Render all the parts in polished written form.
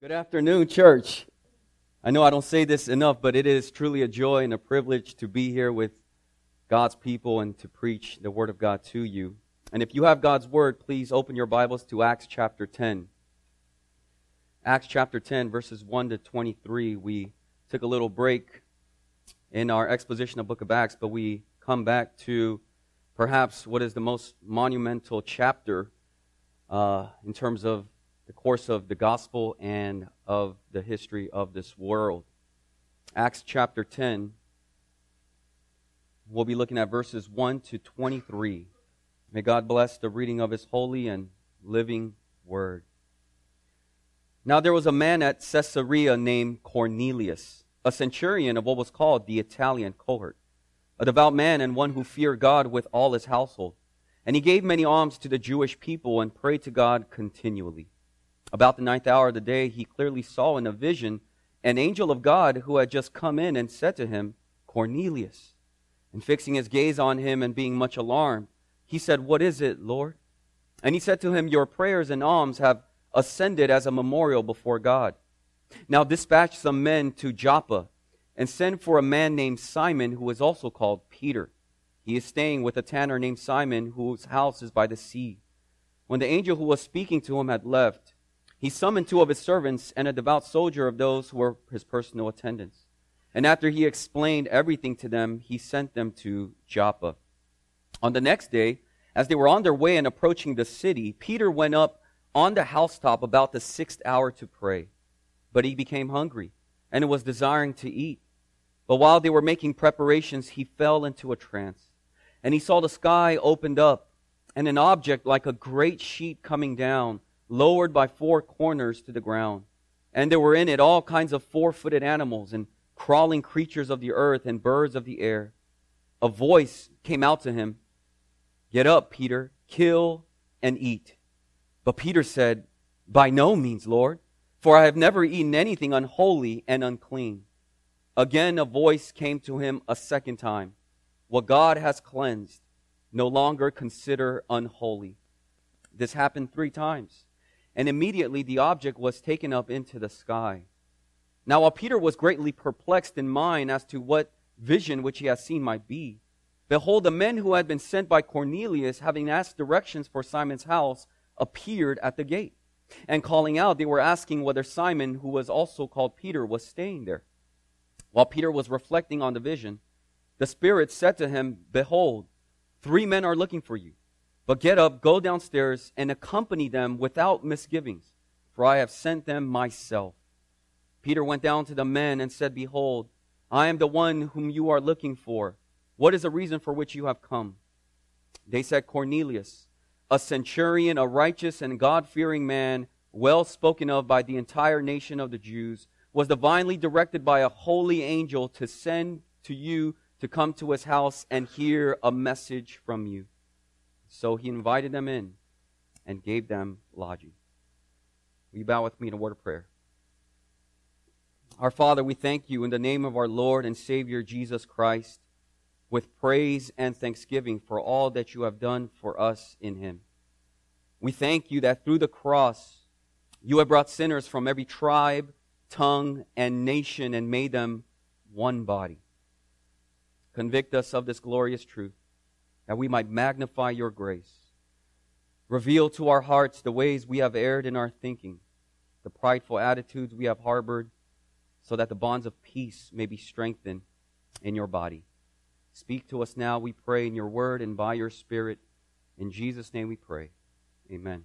Good afternoon, church. I know I don't say this enough, but it is truly a joy and a privilege to be here with God's people and to preach the Word of God to you. And if you have God's Word, please open your Bibles to Acts chapter 10. Acts chapter 10, verses 1 to 23. We took a little break in our exposition of Book of Acts, but we come back to perhaps what is the most monumental chapter in terms of the course of the gospel and of the history of this world. Acts chapter 10, we'll be looking at verses 1 to 23. May God bless the reading of His holy and living word. Now there was a man at Caesarea named Cornelius, a centurion of what was called the Italian cohort, a devout man and one who feared God with all his household. And he gave many alms to the Jewish people and prayed to God continually. About the 9th hour of the day, he clearly saw in a vision an angel of God who had just come in and said to him, "Cornelius." And fixing his gaze on him and being much alarmed, he said, "What is it, Lord?" And he said to him, "Your prayers and alms have ascended as a memorial before God. Now dispatch some men to Joppa and send for a man named Simon, who is also called Peter. He is staying with a tanner named Simon, whose house is by the sea." When the angel who was speaking to him had left, he summoned 2 of his servants and a devout soldier of those who were his personal attendants. And after he explained everything to them, he sent them to Joppa. On the next day, as they were on their way and approaching the city, Peter went up on the housetop about the 6th hour to pray. But he became hungry and was desiring to eat. But while they were making preparations, he fell into a trance. And he saw the sky opened up and an object like a great sheet coming down, lowered by 4 corners to the ground. And there were in it all kinds of 4-footed animals and crawling creatures of the earth and birds of the air. A voice came out to him, "Get up, Peter, kill and eat." But Peter said, "By no means, Lord, for I have never eaten anything unholy and unclean." Again a voice came to him a second time, "What God has cleansed, no longer consider unholy." This happened 3 times. And immediately the object was taken up into the sky. Now while Peter was greatly perplexed in mind as to what vision which he had seen might be, behold, the men who had been sent by Cornelius, having asked directions for Simon's house, appeared at the gate. And calling out, they were asking whether Simon, who was also called Peter, was staying there. While Peter was reflecting on the vision, the Spirit said to him, "Behold, 3 men are looking for you. But get up, go downstairs, and accompany them without misgivings, for I have sent them myself." Peter went down to the men and said, "Behold, I am the one whom you are looking for. What is the reason for which you have come?" They said, "Cornelius, a centurion, a righteous and God-fearing man, well spoken of by the entire nation of the Jews, was divinely directed by a holy angel to send to you to come to his house and hear a message from you." So he invited them in and gave them lodging. Will you bow with me in a word of prayer? Our Father, we thank you in the name of our Lord and Savior Jesus Christ with praise and thanksgiving for all that you have done for us in Him. We thank you that through the cross you have brought sinners from every tribe, tongue, and nation and made them one body. Convict us of this glorious truth, that we might magnify your grace. Reveal to our hearts the ways we have erred in our thinking, the prideful attitudes we have harbored, so that the bonds of peace may be strengthened in your body. Speak to us now, we pray, in your word and by your Spirit. In Jesus' name we pray. Amen.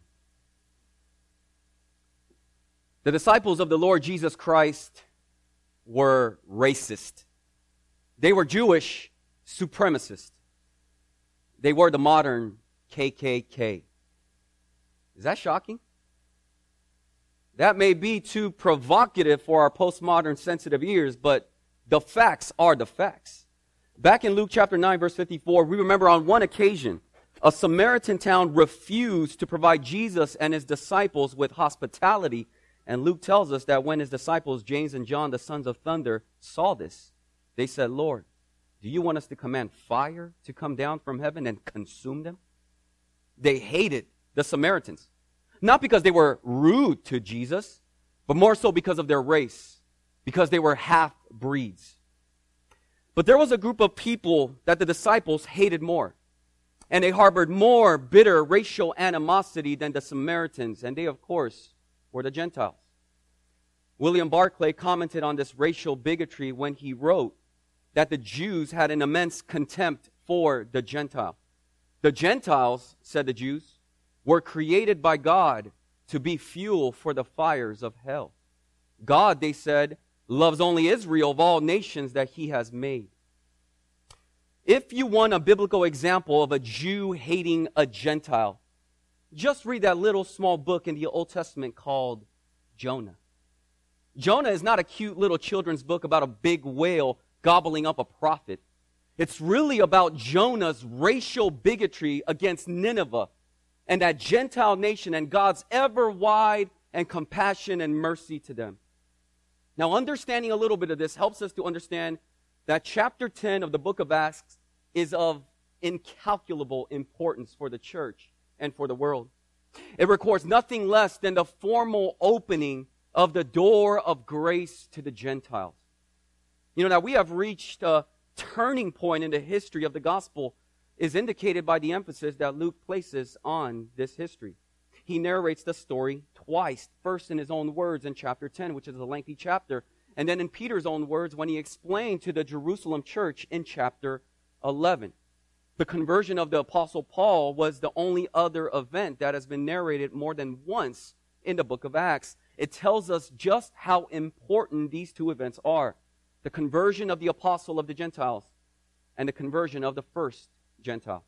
The disciples of the Lord Jesus Christ were racist. They were Jewish supremacists. They were the modern KKK. Is that shocking? That may be too provocative for our postmodern sensitive ears, but the facts are the facts. Back in Luke chapter 9, verse 54, we remember on one occasion, a Samaritan town refused to provide Jesus and his disciples with hospitality. And Luke tells us that when his disciples, James and John, the sons of thunder, saw this, they said, "Lord, do you want us to command fire to come down from heaven and consume them?" They hated the Samaritans. Not because they were rude to Jesus, but more so because of their race, because they were half-breeds. But there was a group of people that the disciples hated more, and they harbored more bitter racial animosity than the Samaritans, and they, of course, were the Gentiles. William Barclay commented on this racial bigotry when he wrote that the Jews had an immense contempt for the Gentile. The Gentiles, said the Jews, were created by God to be fuel for the fires of hell. God, they said, loves only Israel of all nations that he has made. If you want a biblical example of a Jew hating a Gentile, just read that little small book in the Old Testament called Jonah. Jonah is not a cute little children's book about a big whale gobbling up a prophet. It's really about Jonah's racial bigotry against Nineveh and that Gentile nation and God's ever wide and compassion and mercy to them. Now, understanding a little bit of this helps us to understand that chapter 10 of the book of Acts is of incalculable importance for the church and for the world. It records nothing less than the formal opening of the door of grace to the Gentiles. You know, that we have reached a turning point in the history of the gospel is indicated by the emphasis that Luke places on this history. He narrates the story twice, first in his own words in chapter 10, which is a lengthy chapter, and then in Peter's own words when he explained to the Jerusalem church in chapter 11. The conversion of the Apostle Paul was the only other event that has been narrated more than once in the book of Acts. It tells us just how important these two events are. The conversion of the apostle of the Gentiles and the conversion of the first Gentile.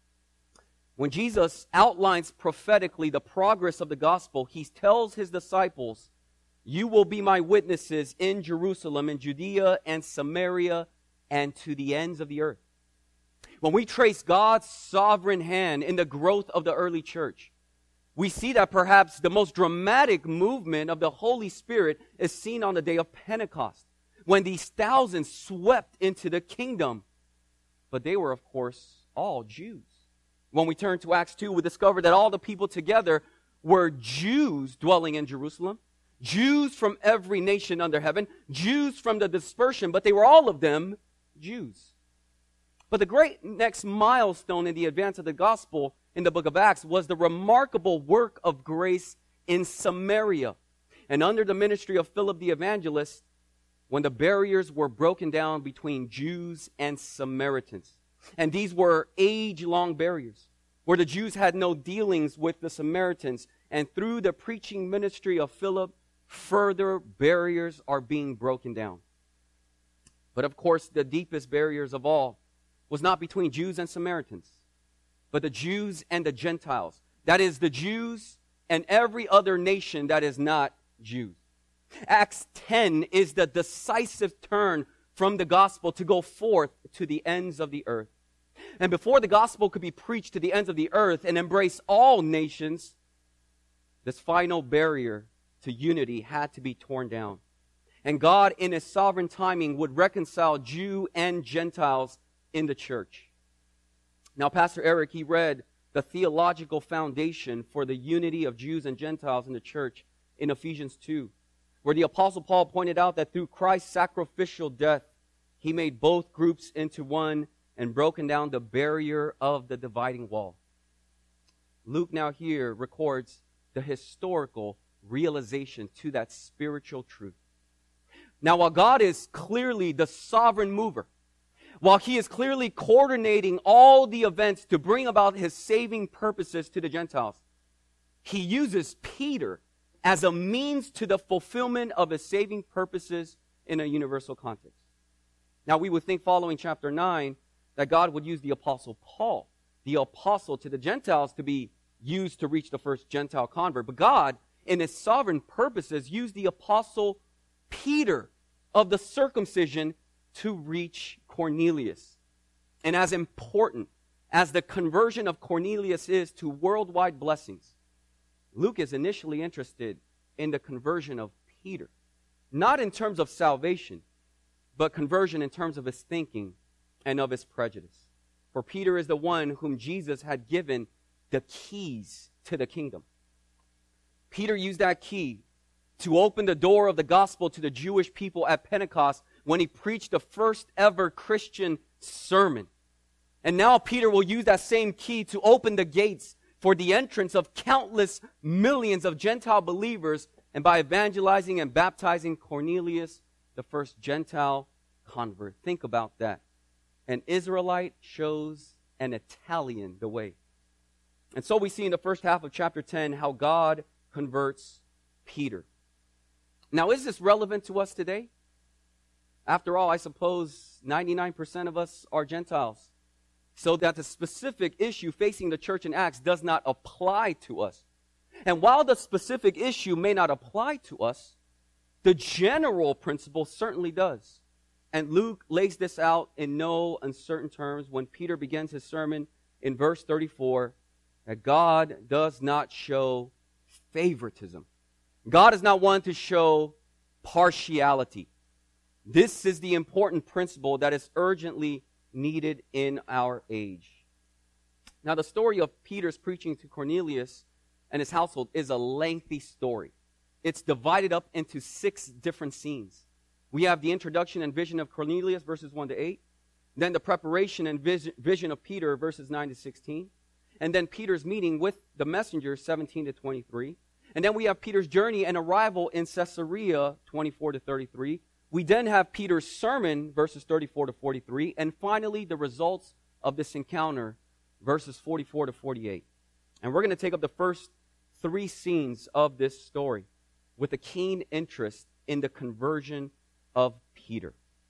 When Jesus outlines prophetically the progress of the gospel, he tells his disciples, "You will be my witnesses in Jerusalem, in Judea and Samaria, and to the ends of the earth." When we trace God's sovereign hand in the growth of the early church, we see that perhaps the most dramatic movement of the Holy Spirit is seen on the day of Pentecost, when these thousands swept into the kingdom. But they were, of course, all Jews. When we turn to Acts 2, we discover that all the people together were Jews dwelling in Jerusalem, Jews from every nation under heaven, Jews from the dispersion, but they were all of them Jews. But the great next milestone in the advance of the gospel in the book of Acts was the remarkable work of grace in Samaria. And under the ministry of Philip the evangelist, when the barriers were broken down between Jews and Samaritans. And these were age-long barriers, where the Jews had no dealings with the Samaritans. And through the preaching ministry of Philip, further barriers are being broken down. But of course, the deepest barriers of all was not between Jews and Samaritans, but the Jews and the Gentiles. That is, the Jews and every other nation that is not Jews. Acts 10 is the decisive turn from the gospel to go forth to the ends of the earth. And before the gospel could be preached to the ends of the earth and embrace all nations, this final barrier to unity had to be torn down. And God, in his sovereign timing, would reconcile Jew and Gentiles in the church. Now, Pastor Eric, he read the theological foundation for the unity of Jews and Gentiles in the church in Ephesians 2. Where the Apostle Paul pointed out that through Christ's sacrificial death, he made both groups into one and broken down the barrier of the dividing wall. Luke now here records the historical realization to that spiritual truth. Now, while God is clearly the sovereign mover, while he is clearly coordinating all the events to bring about his saving purposes to the Gentiles, he uses Peter as a means to the fulfillment of his saving purposes in a universal context. Now, we would think following chapter 9 that God would use the Apostle Paul, the apostle to the Gentiles, to be used to reach the first Gentile convert. But God, in his sovereign purposes, used the Apostle Peter of the circumcision to reach Cornelius. And as important as the conversion of Cornelius is to worldwide blessings, Luke is initially interested in the conversion of Peter. Not in terms of salvation, but conversion in terms of his thinking and of his prejudice. For Peter is the one whom Jesus had given the keys to the kingdom. Peter used that key to open the door of the gospel to the Jewish people at Pentecost when he preached the first ever Christian sermon. And now Peter will use that same key to open the gates for the entrance of countless millions of Gentile believers, and by evangelizing and baptizing Cornelius, the first Gentile convert. Think about that. An Israelite shows an Italian the way. And so we see in the first half of chapter 10 how God converts Peter. Now, is this relevant to us today? After all, I suppose 99% of us are Gentiles, so that the specific issue facing the church in Acts does not apply to us. And while the specific issue may not apply to us, the general principle certainly does. And Luke lays this out in no uncertain terms when Peter begins his sermon in verse 34, that God does not show favoritism. God is not one to show partiality. This is the important principle that is urgently needed in our age. Now, the story of Peter's preaching to Cornelius and his household is a lengthy story. It's divided up into 6 different scenes. We have the introduction and vision of Cornelius, verses 1 to 8. Then the preparation and vision of Peter, verses 9 to 16. And then Peter's meeting with the messenger, 17 to 23. And then we have Peter's journey and arrival in Caesarea, 24 to 33. We then have Peter's sermon, verses 34 to 43. And finally, the results of this encounter, verses 44 to 48. And we're going to take up the first 3 scenes of this story with a keen interest in the conversion of Peter.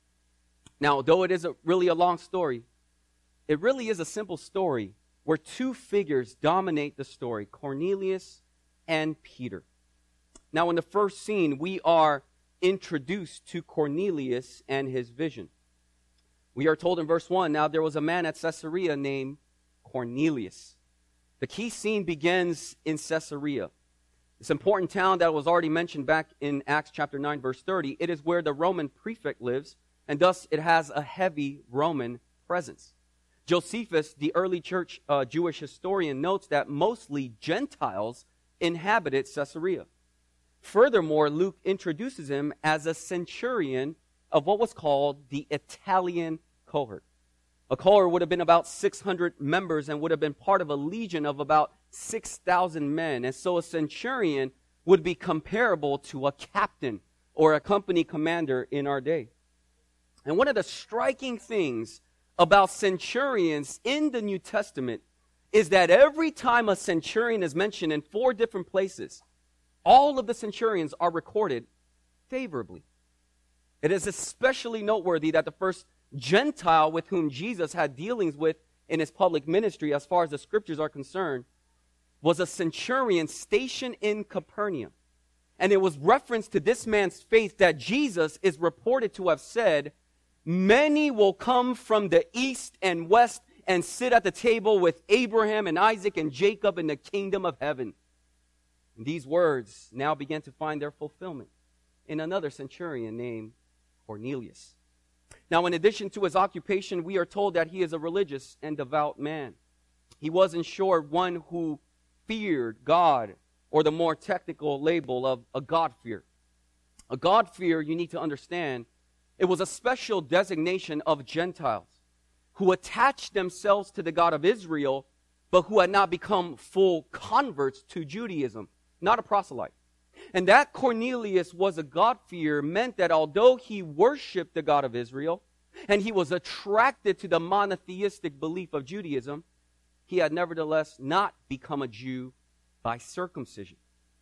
Now, though it is really a long story, it really is a simple story where 2 figures dominate the story, Cornelius and Peter. Now, in the first scene, we are introduced to Cornelius and his vision. We are told in verse 1, now there was a man at Caesarea named Cornelius. The key scene begins in Caesarea. This important town that was already mentioned back in Acts chapter 9, verse 30. It is where the Roman prefect lives, and thus it has a heavy Roman presence. Josephus, the early church Jewish historian, notes that mostly Gentiles inhabited Caesarea. Furthermore, Luke introduces him as a centurion of what was called the Italian cohort. A cohort would have been about 600 members and would have been part of a legion of about 6,000 men. And so a centurion would be comparable to a captain or a company commander in our day. And one of the striking things about centurions in the New Testament is that every time a centurion is mentioned in 4 different places, all of the centurions are recorded favorably. It is especially noteworthy that the first Gentile with whom Jesus had dealings with in his public ministry, as far as the scriptures are concerned, was a centurion stationed in Capernaum. And it was reference to this man's faith that Jesus is reported to have said, many will come from the east and west and sit at the table with Abraham and Isaac and Jacob in the kingdom of heaven. And these words now began to find their fulfillment in another centurion named Cornelius. Now, in addition to his occupation, we are told that he is a religious and devout man. He was, in short, one who feared God, or the more technical label of a God-fear. A God-fear, you need to understand, it was a special designation of Gentiles who attached themselves to the God of Israel, but who had not become full converts to Judaism, not a proselyte. And that Cornelius was a God-fearer meant that although he worshiped the God of Israel, and he was attracted to the monotheistic belief of Judaism, he had nevertheless not become a Jew by circumcision.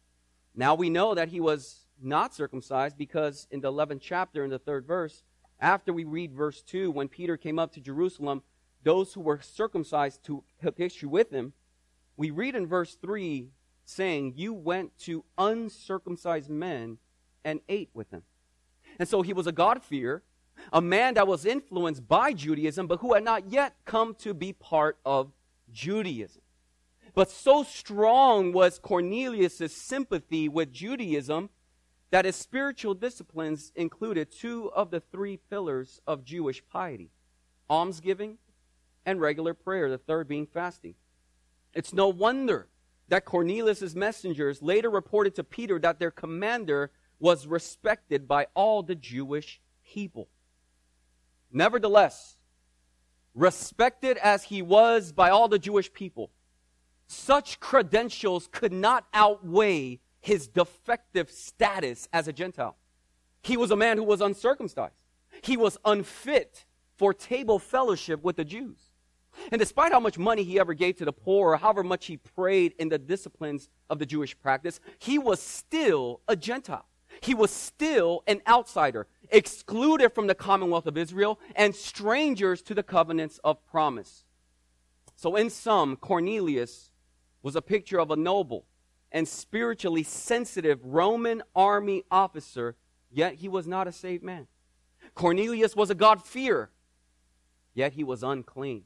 Now we know that he was not circumcised because in the 11th chapter, in the 3rd verse, after we read verse 2, when Peter came up to Jerusalem, those who were circumcised took issue with him. We read in verse 3 saying, you went to uncircumcised men and ate with them. And so he was a God-fearer, a man that was influenced by Judaism, but who had not yet come to be part of Judaism. But so strong was Cornelius' sympathy with Judaism that his spiritual disciplines included 2 of the 3 pillars of Jewish piety, almsgiving and regular prayer, the third being fasting. It's no wonder that Cornelius' messengers later reported to Peter that their commander was respected by all the Jewish people. Nevertheless, respected as he was by all the Jewish people, such credentials could not outweigh his defective status as a Gentile. He was a man who was uncircumcised. He was unfit for table fellowship with the Jews. And despite how much money he ever gave to the poor, or however much he prayed in the disciplines of the Jewish practice, he was still a Gentile. He was still an outsider, excluded from the commonwealth of Israel, and strangers to the covenants of promise. So in sum, Cornelius was a picture of a noble and spiritually sensitive Roman army officer, yet he was not a saved man. Cornelius was a God-fearer, yet he was unclean.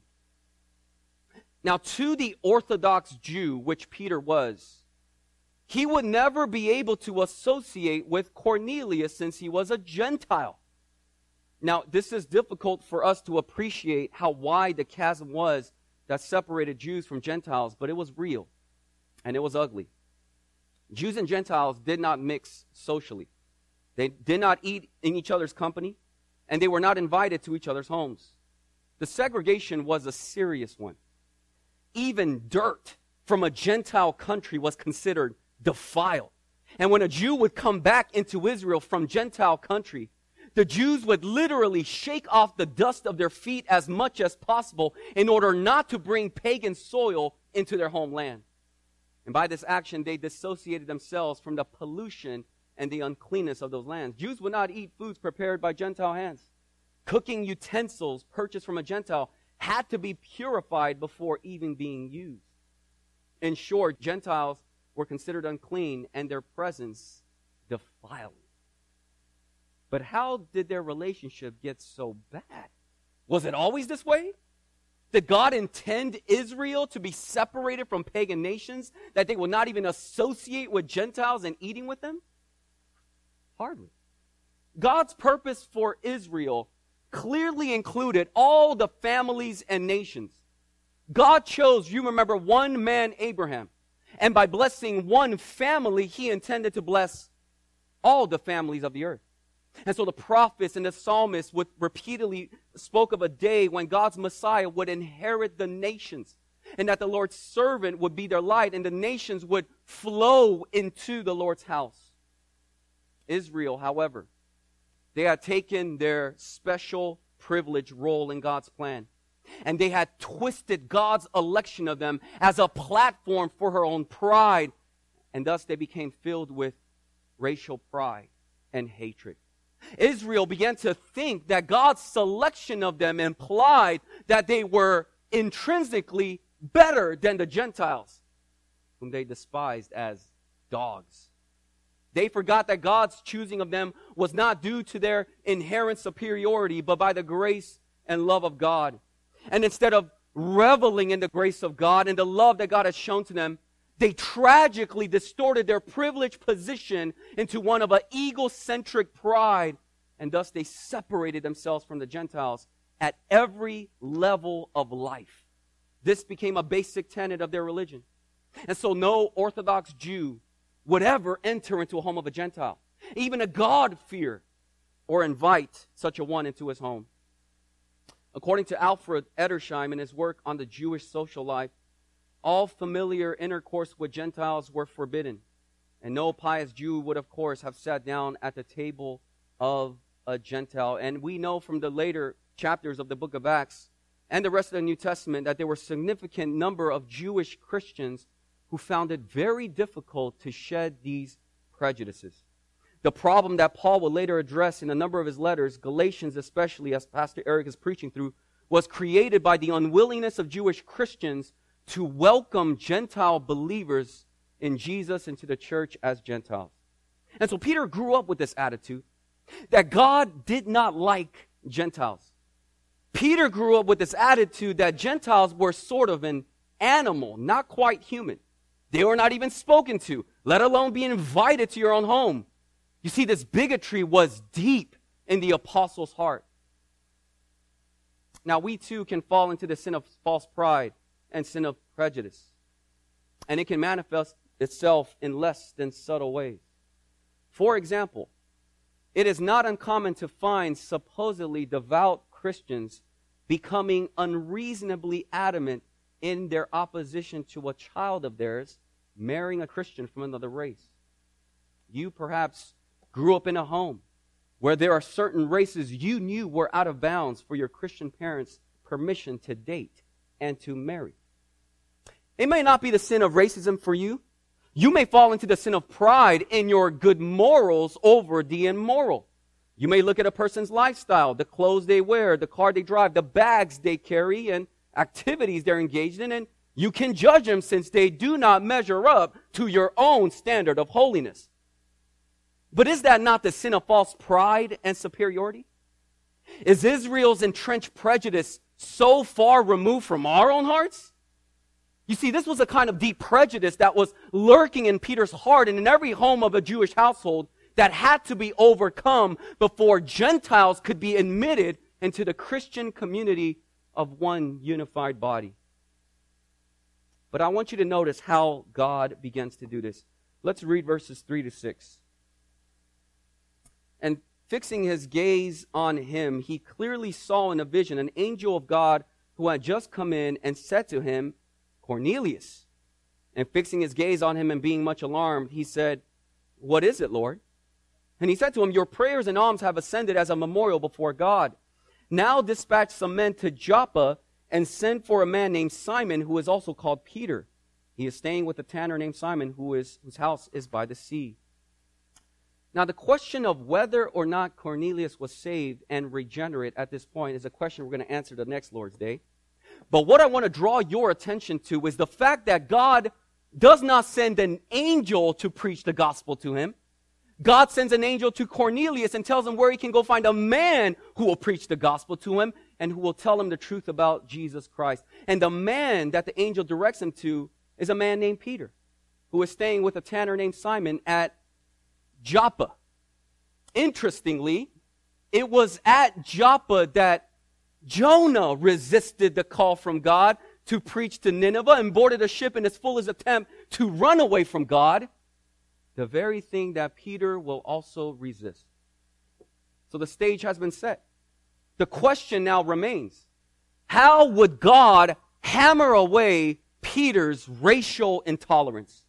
Now, to the Orthodox Jew, which Peter was, he would never be able to associate with Cornelius since he was a Gentile. Now, this is difficult for us to appreciate how wide the chasm was that separated Jews from Gentiles, but it was real, and it was ugly. Jews and Gentiles did not mix socially. They did not eat in each other's company, and they were not invited to each other's homes. The segregation was a serious one. Even dirt from a Gentile country was considered defiled. And when a Jew would come back into Israel from Gentile country, the Jews would literally shake off the dust of their feet as much as possible in order not to bring pagan soil into their homeland. And by this action, they dissociated themselves from the pollution and the uncleanness of those lands. Jews would not eat foods prepared by Gentile hands. Cooking utensils purchased from a Gentile had to be purified before even being used. In short, Gentiles were considered unclean and their presence defiling. But how did their relationship get so bad? Was it always this way? Did God intend Israel to be separated from pagan nations, that they would not even associate with Gentiles and eating with them? Hardly. God's purpose for Israel clearly included all the families and nations. God chose, you remember, one man, Abraham. And by blessing one family, he intended to bless all the families of the earth. And so the prophets and the psalmists would repeatedly spoke of a day when God's Messiah would inherit the nations, and that the Lord's servant would be their light, and the nations would flow into the Lord's house. Israel, however, they had taken their special privileged role in God's plan, and they had twisted God's election of them as a platform for her own pride, and thus they became filled with racial pride and hatred. Israel began to think that God's selection of them implied that they were intrinsically better than the Gentiles, whom they despised as dogs. They forgot that God's choosing of them was not due to their inherent superiority, but by the grace and love of God. And instead of reveling in the grace of God and the love that God has shown to them, they tragically distorted their privileged position into one of an egocentric pride, and thus they separated themselves from the Gentiles at every level of life. This became a basic tenet of their religion. And so no Orthodox Jew would ever enter into a home of a Gentile, even a God-fearer, or invite such a one into his home. According to Alfred Edersheim in his work on the Jewish social life, all familiar intercourse with Gentiles were forbidden, and no pious Jew would, of course, have sat down at the table of a Gentile. And we know from the later chapters of the book of Acts and the rest of the New Testament that there were a significant number of Jewish Christians who found it very difficult to shed these prejudices. The problem that Paul would later address in a number of his letters, Galatians especially, as Pastor Eric is preaching through, was created by the unwillingness of Jewish Christians to welcome Gentile believers in Jesus into the church as Gentiles. And so Peter grew up with this attitude that God did not like Gentiles. Peter grew up with this attitude that Gentiles were sort of an animal, not quite human. They were not even spoken to, let alone be invited to your own home. You see, this bigotry was deep in the apostles' heart. Now, we too can fall into the sin of false pride and sin of prejudice. and it can manifest itself in less than subtle ways. For example, it is not uncommon to find supposedly devout Christians becoming unreasonably adamant in their opposition to a child of theirs marrying a Christian from another race. You perhaps grew up in a home where there are certain races you knew were out of bounds for your Christian parents' permission to date and to marry. It may not be the sin of racism for you. You may fall into the sin of pride in your good morals over the immoral. You may look at a person's lifestyle, the clothes they wear, the car they drive, the bags they carry, and activities they're engaged in, and you can judge them since they do not measure up to your own standard of holiness. But is that not the sin of false pride and superiority? Is Israel's entrenched prejudice so far removed from our own hearts? You see, this was a kind of deep prejudice that was lurking in Peter's heart and in every home of a Jewish household that had to be overcome before Gentiles could be admitted into the Christian community of one unified body. But I want you to notice how God begins to do this. Let's read verses 3 to 6. And fixing his gaze on him, he clearly saw in a vision an angel of God who had just come in and said to him, Cornelius. And fixing his gaze on him and being much alarmed, he said, What is it, Lord? And he said to him, Your prayers and alms have ascended as a memorial before God. Now dispatch some men to Joppa and send for a man named Simon, who is also called Peter. He is staying with a tanner named Simon, whose house is by the sea. Now, the question of whether or not Cornelius was saved and regenerate at this point is a question we're going to answer the next Lord's Day. But what I want to draw your attention to is the fact that God does not send an angel to preach the gospel to him. God sends an angel to Cornelius and tells him where he can go find a man who will preach the gospel to him and who will tell him the truth about Jesus Christ. And the man that the angel directs him to is a man named Peter, who is staying with a tanner named Simon at Joppa. Interestingly, it was at Joppa that Jonah resisted the call from God to preach to Nineveh and boarded a ship in his foolish attempt to run away from God, the very thing that Peter will also resist. So the stage has been set. The question now remains, how would God hammer away Peter's racial intolerance?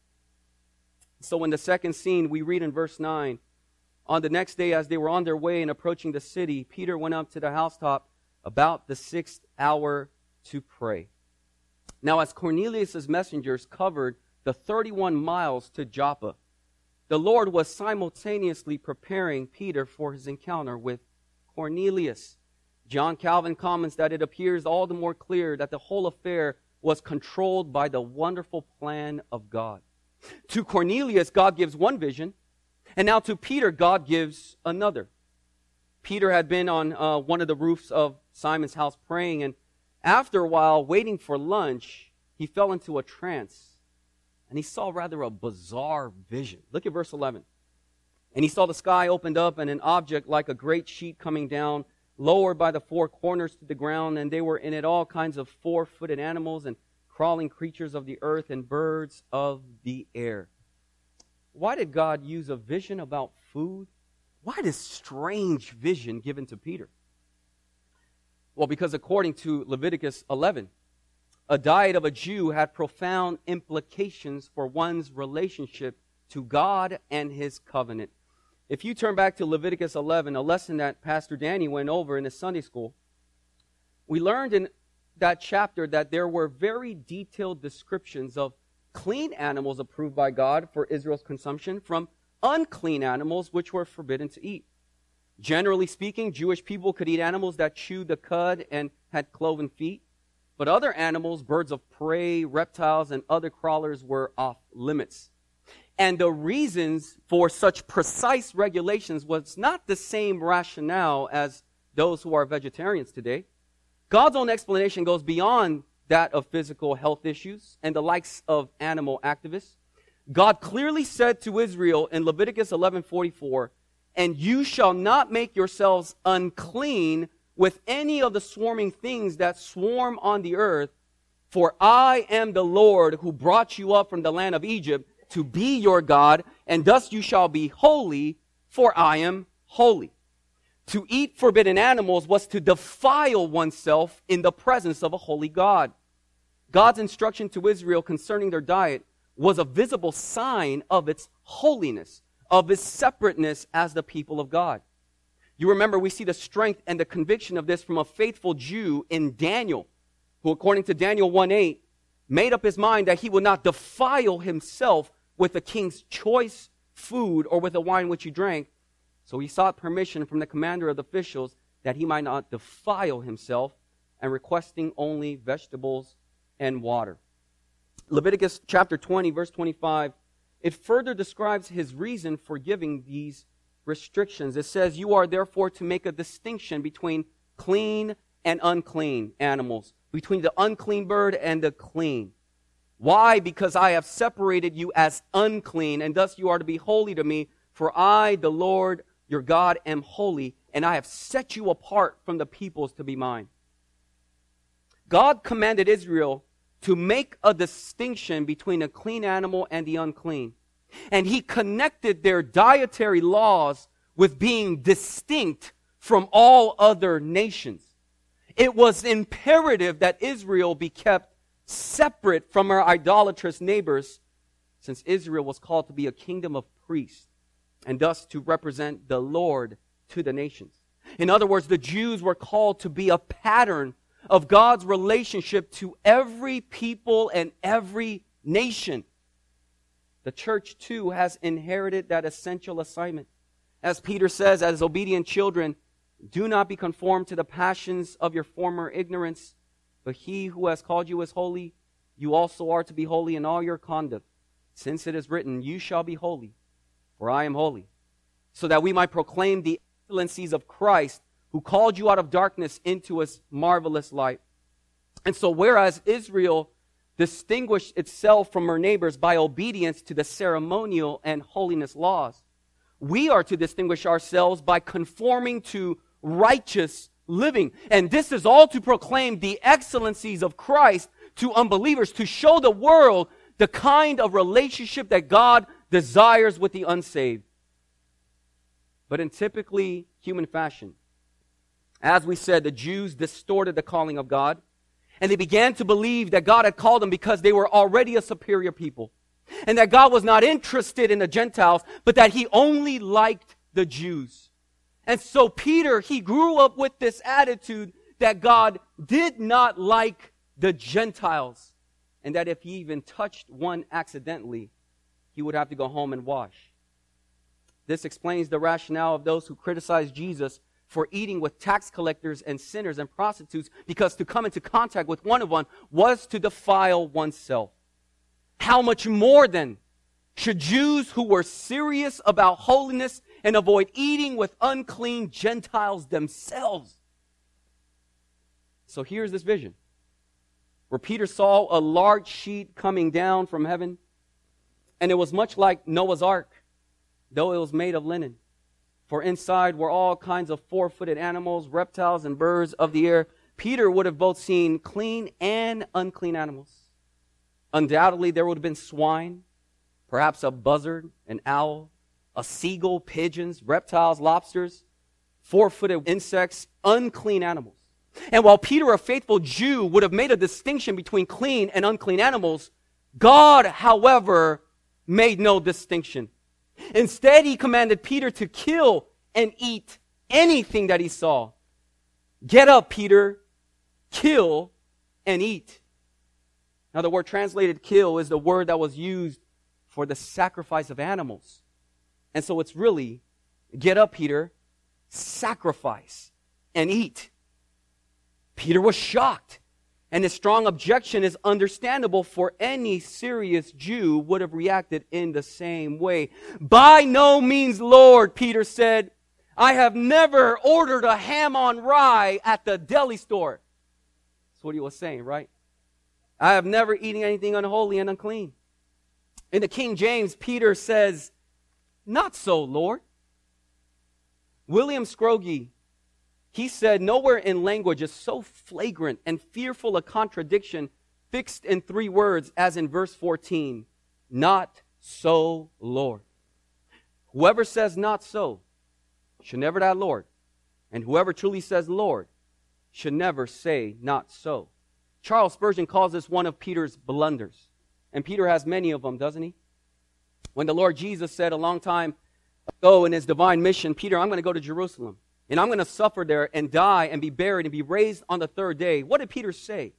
So in the second scene, we read in verse 9, On the next day, as they were on their way and approaching the city, Peter went up to the housetop about the 6th hour to pray. Now, as Cornelius' messengers covered the 31 miles to Joppa, the Lord was simultaneously preparing Peter for his encounter with Cornelius. John Calvin comments that it appears all the more clear that the whole affair was controlled by the wonderful plan of God. To Cornelius, God gives one vision, and now to Peter, God gives another. Peter had been on one of the roofs of Simon's house praying, and after a while, waiting for lunch, he fell into a trance, and he saw rather a bizarre vision. Look at verse 11. And he saw the sky opened up, and an object like a great sheet coming down, lowered by the four corners to the ground, and they were in it all kinds of four-footed animals and crawling creatures of the earth and birds of the air. Why did God use a vision about food? Why this strange vision given to Peter? Well, because according to Leviticus 11, a diet of a Jew had profound implications for one's relationship to God and his covenant. If you turn back to Leviticus 11, a lesson that Pastor Danny went over in his Sunday school, we learned in that chapter that there were very detailed descriptions of clean animals approved by God for Israel's consumption from unclean animals which were forbidden to eat. Generally speaking, Jewish people could eat animals that chewed the cud and had cloven feet, but other animals, birds of prey, reptiles, and other crawlers were off limits. And the reasons for such precise regulations was not the same rationale as those who are vegetarians today. God's own explanation goes beyond that of physical health issues and the likes of animal activists. God clearly said to Israel in Leviticus 11:44, "And you shall not make yourselves unclean with any of the swarming things that swarm on the earth, For I am the Lord who brought you up from the land of Egypt to be your God, and thus you shall be holy, for I am holy. To eat forbidden animals was to defile oneself in the presence of a holy God. God's instruction to Israel concerning their diet was a visible sign of its holiness, of its separateness as the people of God. You remember, we see the strength and the conviction of this from a faithful Jew in Daniel, who, according to Daniel 1:8, made up his mind that he would not defile himself with the king's choice food or with the wine which he drank. So he sought permission from the commander of the officials that he might not defile himself, and requesting only vegetables and water. Leviticus chapter 20, verse 25, it further describes his reason for giving these restrictions. It says, you are therefore to make a distinction between clean and unclean animals, between the unclean bird and the clean. Why? Because I have separated you as unclean, and thus you are to be holy to me, for I, the Lord your God, am holy, and I have set you apart from the peoples to be mine. God commanded Israel to make a distinction between a clean animal and the unclean. And he connected their dietary laws with being distinct from all other nations. It was imperative that Israel be kept separate from her idolatrous neighbors, since Israel was called to be a kingdom of priests, and thus to represent the Lord to the nations. In other words, the Jews were called to be a pattern of God's relationship to every people and every nation. The church, too, has inherited that essential assignment. As Peter says, as obedient children, do not be conformed to the passions of your former ignorance, but he who has called you is holy. You also are to be holy in all your conduct, since it is written, you shall be holy, for I am holy. So that we might proclaim the excellencies of Christ, who called you out of darkness into his marvelous light. And so whereas Israel distinguished itself from her neighbors by obedience to the ceremonial and holiness laws, we are to distinguish ourselves by conforming to righteous living. And this is all to proclaim the excellencies of Christ to unbelievers, to show the world the kind of relationship that God desires with the unsaved. But in typically human fashion, as we said, the Jews distorted the calling of God, and they began to believe that God had called them because they were already a superior people, and that God was not interested in the Gentiles, but that he only liked the Jews. And so Peter, he grew up with this attitude that God did not like the Gentiles, and that if he even touched one accidentally, he would have to go home and wash. This explains the rationale of those who criticize Jesus for eating with tax collectors and sinners and prostitutes, because to come into contact with one of them was to defile oneself. How much more then should Jews who were serious about holiness and avoid eating with unclean Gentiles themselves? So here's this vision, where Peter saw a large sheet coming down from heaven, and it was much like Noah's ark, though it was made of linen. For inside were all kinds of four-footed animals, reptiles, and birds of the air. Peter would have both seen clean and unclean animals. Undoubtedly, there would have been swine, perhaps a buzzard, an owl, a seagull, pigeons, reptiles, lobsters, four-footed insects, unclean animals. And while Peter, a faithful Jew, would have made a distinction between clean and unclean animals, God, however, made no distinction. Instead, he commanded Peter to kill and eat anything that he saw. Get up, Peter. Kill and eat. Now, the word translated kill is the word that was used for the sacrifice of animals. And so it's really, get up, Peter, sacrifice and eat. Peter was shocked. And his strong objection is understandable, for any serious Jew would have reacted in the same way. By no means, Lord, Peter said, I have never ordered a ham on rye at the deli store. That's what he was saying, right? I have never eaten anything unholy and unclean. In the King James, Peter says, not so, Lord. William Scroggie, he said, nowhere in language is so flagrant and fearful a contradiction fixed in 3 words, as in verse 14. Not so, Lord. Whoever says not so should never die Lord. And whoever truly says Lord should never say not so. Charles Spurgeon calls this one of Peter's blunders. And Peter has many of them, doesn't he? When the Lord Jesus said a long time ago in his divine mission, Peter, I'm going to go to Jerusalem. And I'm going to suffer there and die and be buried and be raised on the 3rd day. What did Peter say?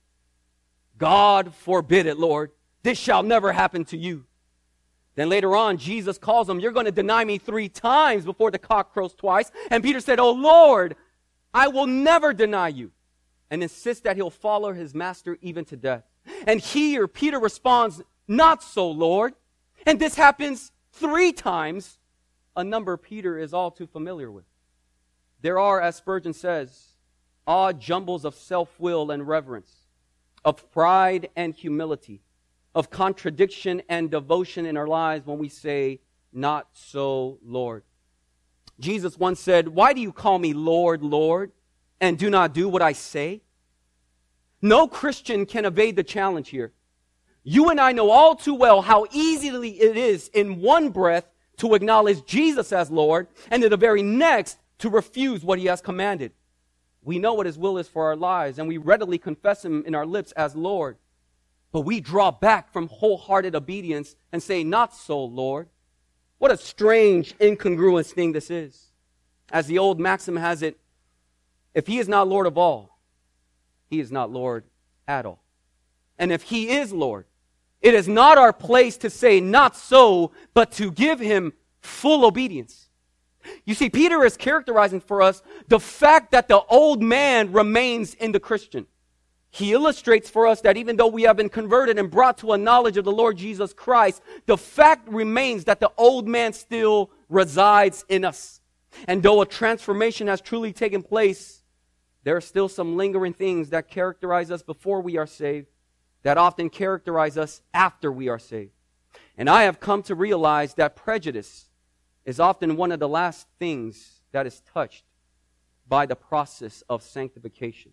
God forbid it, Lord. This shall never happen to you. Then later on, Jesus calls him, you're going to deny me 3 times before the cock crows twice. And Peter said, oh Lord, I will never deny you. And insists that he'll follow his master even to death. And here, Peter responds, not so, Lord. And this happens 3 times, a number Peter is all too familiar with. There are, as Spurgeon says, odd jumbles of self-will and reverence, of pride and humility, of contradiction and devotion in our lives when we say, not so, Lord. Jesus once said, why do you call me Lord, Lord, and do not do what I say? No Christian can evade the challenge here. You and I know all too well how easily it is in one breath to acknowledge Jesus as Lord, and in the very next to refuse what he has commanded. We know what his will is for our lives, and we readily confess him in our lips as Lord. But we draw back from wholehearted obedience and say, not so, Lord. What a strange, incongruous thing this is. As the old maxim has it, if he is not Lord of all, he is not Lord at all. And if he is Lord, it is not our place to say not so, but to give him full obedience. You see, Peter is characterizing for us the fact that the old man remains in the Christian. He illustrates for us that even though we have been converted and brought to a knowledge of the Lord Jesus Christ, the fact remains that the old man still resides in us. And though a transformation has truly taken place, there are still some lingering things that characterize us before we are saved, that often characterize us after we are saved. And I have come to realize that prejudice is often one of the last things that is touched by the process of sanctification.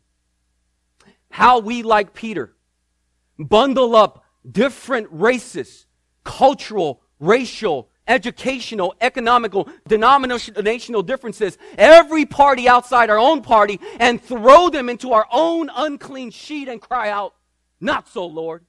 How we, like Peter, bundle up different races, cultural, racial, educational, economical, denominational differences, every party outside our own party, and throw them into our own unclean sheet and cry out, not so, Lord.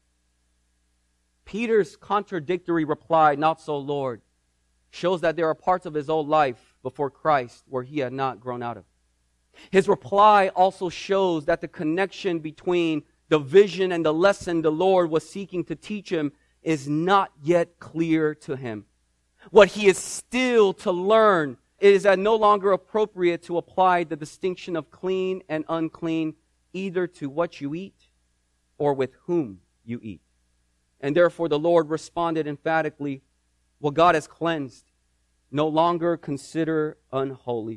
Peter's contradictory reply, not so, Lord, shows that there are parts of his old life before Christ where he had not grown out of. His reply also shows that the connection between the vision and the lesson the Lord was seeking to teach him is not yet clear to him. What he is still to learn is that no longer appropriate to apply the distinction of clean and unclean either to what you eat or with whom you eat. And therefore the Lord responded emphatically, what God has cleansed, no longer consider unholy.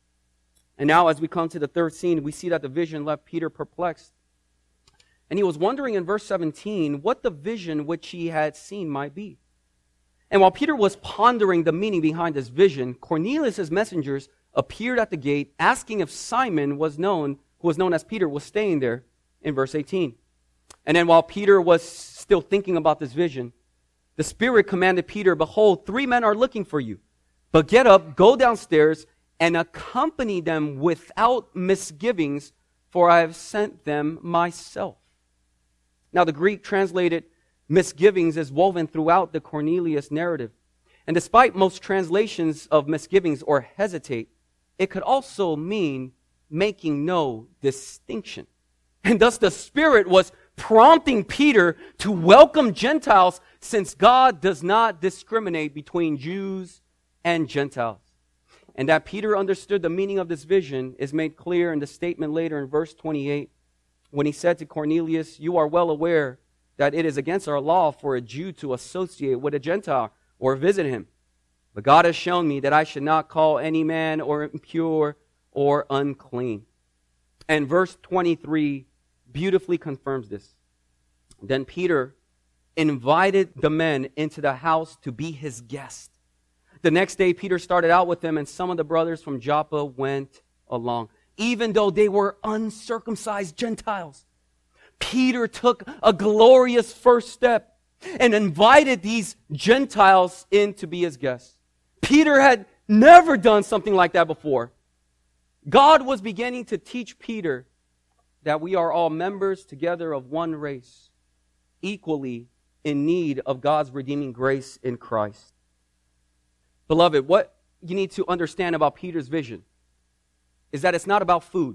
And now as we come to the 3rd scene, we see that the vision left Peter perplexed. And he was wondering in verse 17 what the vision which he had seen might be. And while Peter was pondering the meaning behind this vision, Cornelius' messengers appeared at the gate asking if Simon was known, who was known as Peter, was staying there in verse 18. And then while Peter was still thinking about this vision, the Spirit commanded Peter, behold, 3 men are looking for you. But get up, go downstairs, and accompany them without misgivings, for I have sent them myself. Now the Greek translated misgivings is woven throughout the Cornelius narrative. And despite most translations of misgivings or hesitate, it could also mean making no distinction. And thus the Spirit was prompting Peter to welcome Gentiles, since God does not discriminate between Jews and Gentiles. And that Peter understood the meaning of this vision is made clear in the statement later in verse 28, when he said to Cornelius, you are well aware that it is against our law for a Jew to associate with a Gentile or visit him. But God has shown me that I should not call any man or impure or unclean. And verse 23 beautifully confirms this. Then Peter invited the men into the house to be his guest. The next day, Peter started out with them, and some of the brothers from Joppa went along, even though they were uncircumcised Gentiles. Peter took a glorious first step and invited these Gentiles in to be his guests. Peter had never done something like that before. God was beginning to teach Peter that we are all members together of one race, equally in need of God's redeeming grace in Christ. Beloved, what you need to understand about Peter's vision is that it's not about food.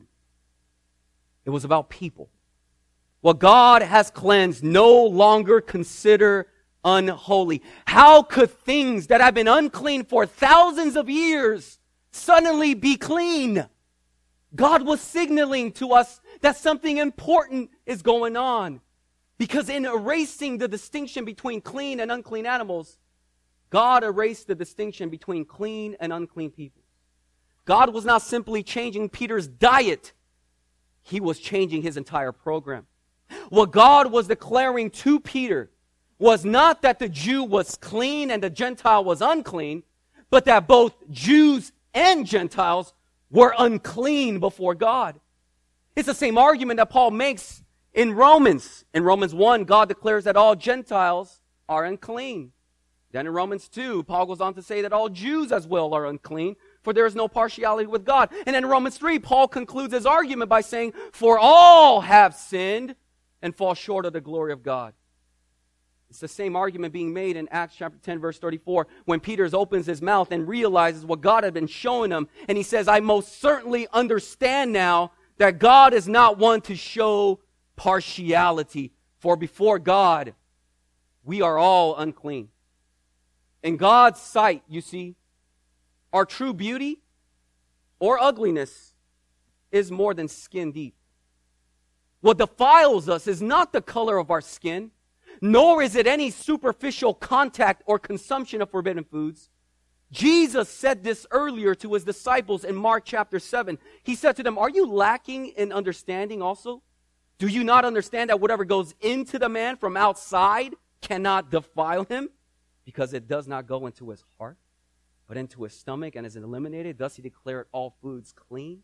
It was about people. What God has cleansed, no longer consider unholy. How could things that have been unclean for thousands of years suddenly be clean? God was signaling to us that something important is going on. Because in erasing the distinction between clean and unclean animals, God erased the distinction between clean and unclean people. God was not simply changing Peter's diet. He was changing his entire program. What God was declaring to Peter was not that the Jew was clean and the Gentile was unclean, but that both Jews and Gentiles were unclean before God. It's the same argument that Paul makes in Romans. In Romans 1, God declares that all Gentiles are unclean. Then in Romans 2, Paul goes on to say that all Jews as well are unclean, for there is no partiality with God. And then in Romans 3, Paul concludes his argument by saying, for all have sinned and fall short of the glory of God. It's the same argument being made in Acts chapter 10, verse 34, when Peter opens his mouth and realizes what God had been showing him. And he says, I most certainly understand now that God is not one to show partiality. For before God, we are all unclean. In God's sight, you see, our true beauty or ugliness is more than skin deep. What defiles us is not the color of our skin, nor is it any superficial contact or consumption of forbidden foods. Jesus said this earlier to his disciples in Mark chapter 7. He said to them, are you lacking in understanding also? Do you not understand that whatever goes into the man from outside cannot defile him? Because it does not go into his heart, but into his stomach and is eliminated. Thus he declared all foods clean.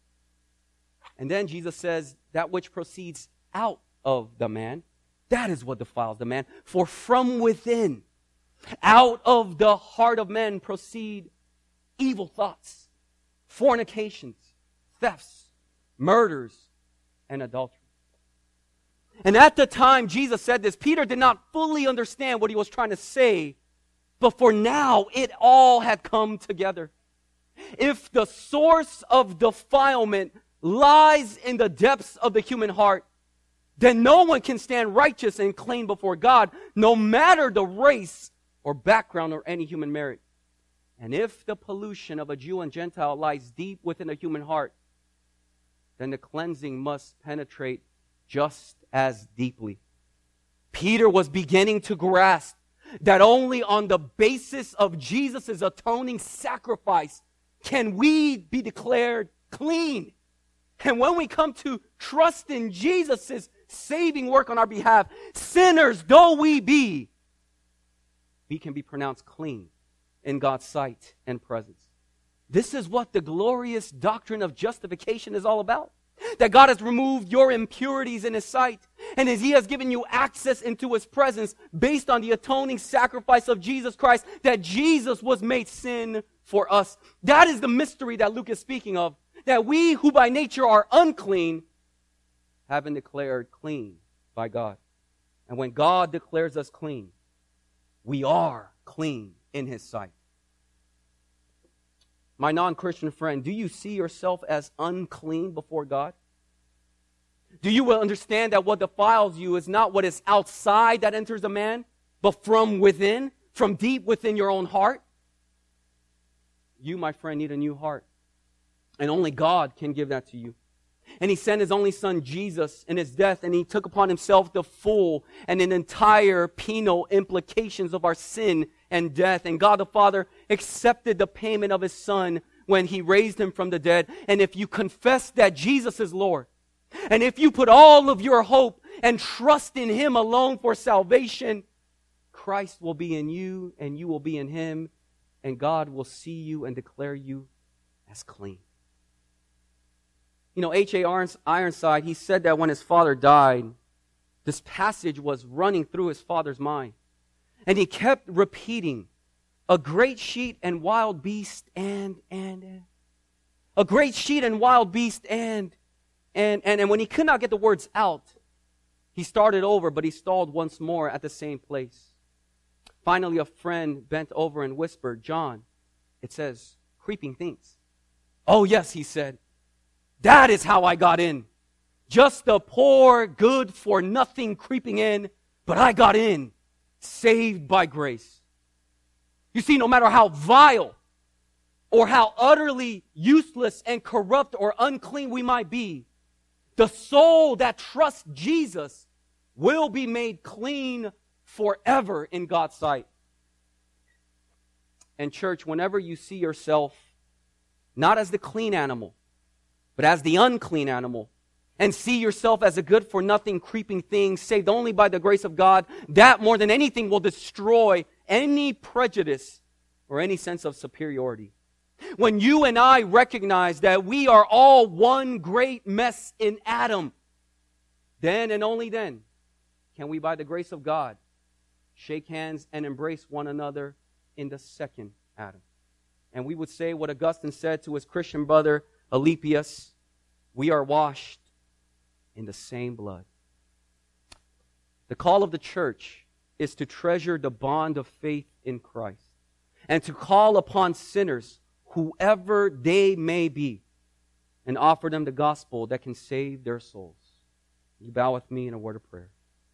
And then Jesus says, that which proceeds out of the man, that is what defiles the man. For from within, out of the heart of men proceed evil thoughts, fornications, thefts, murders, and adultery. And at the time Jesus said this, Peter did not fully understand what he was trying to say, but for now it all had come together. If the source of defilement lies in the depths of the human heart, then no one can stand righteous and clean before God, no matter the race or background or any human merit. And if the pollution of a Jew and Gentile lies deep within a human heart, then the cleansing must penetrate just as deeply. Peter was beginning to grasp that only on the basis of Jesus' atoning sacrifice can we be declared clean. And when we come to trust in Jesus' saving work on our behalf, sinners though we be, we can be pronounced clean in God's sight and presence. This is what the glorious doctrine of justification is all about. That God has removed your impurities in His sight, and as He has given you access into His presence based on the atoning sacrifice of Jesus Christ, that Jesus was made sin for us. That is the mystery that Luke is speaking of. That we who by nature are unclean have been declared clean by God. And when God declares us clean, we are clean in His sight. My non-Christian friend, do you see yourself as unclean before God? Do you understand that what defiles you is not what is outside that enters a man, but from within, from deep within your own heart? You, my friend, need a new heart. And only God can give that to you. And He sent His only Son, Jesus, in His death, and He took upon Himself the full and an entire penal implications of our sin and death. And God the Father accepted the payment of His Son when He raised Him from the dead. And if you confess that Jesus is Lord, and if you put all of your hope and trust in Him alone for salvation, Christ will be in you and you will be in Him, and God will see you and declare you as clean. You know, H.A. Ironside, he said that when his father died, This passage was running through his father's mind. And he kept repeating, a great sheet and wild beast and. A great sheet and wild beast and when he could not get the words out, he started over, but he stalled once more at the same place. Finally, a friend bent over and whispered, John, it says, creeping things. Oh yes, he said, that is how I got in. Just a poor, good-for-nothing creeping in, but I got in, saved by grace. You see, no matter how vile or how utterly useless and corrupt or unclean we might be, the soul that trusts Jesus will be made clean forever in God's sight. And church, whenever you see yourself not as the clean animal, but as the unclean animal, and see yourself as a good-for-nothing creeping thing saved only by the grace of God, that more than anything will destroy any prejudice or any sense of superiority. When you and I recognize that we are all one great mess in Adam, then and only then can we, by the grace of God, shake hands and embrace one another in the second Adam. And we would say what Augustine said to his Christian brother Alypius, we are washed in the same blood. The call of the church is to treasure the bond of faith in Christ and to call upon sinners, whoever they may be, and offer them the gospel that can save their souls. You bow with me in a word of prayer.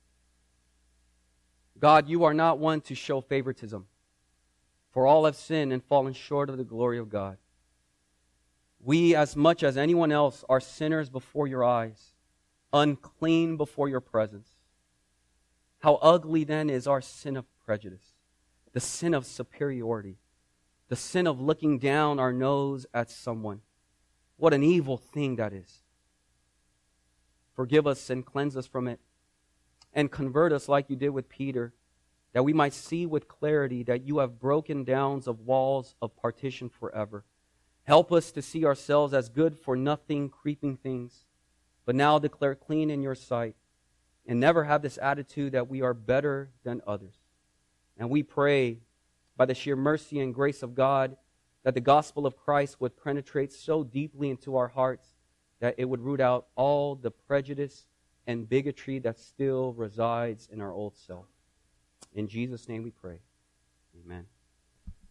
God, you are not one to show favoritism, for all have sinned and fallen short of the glory of God. We, as much as anyone else, are sinners before your eyes, unclean before your presence. How ugly then is our sin of prejudice, the sin of superiority, the sin of looking down our nose at someone. What an evil thing that is. Forgive us and cleanse us from it, and convert us like you did with Peter, that we might see with clarity that you have broken down of walls of partition forever. Help us to see ourselves as good-for-nothing creeping things, but now declare clean in your sight, and never have this attitude that we are better than others. And we pray, by the sheer mercy and grace of God, that the gospel of Christ would penetrate so deeply into our hearts that it would root out all the prejudice and bigotry that still resides in our old self. In Jesus' name we pray. Amen.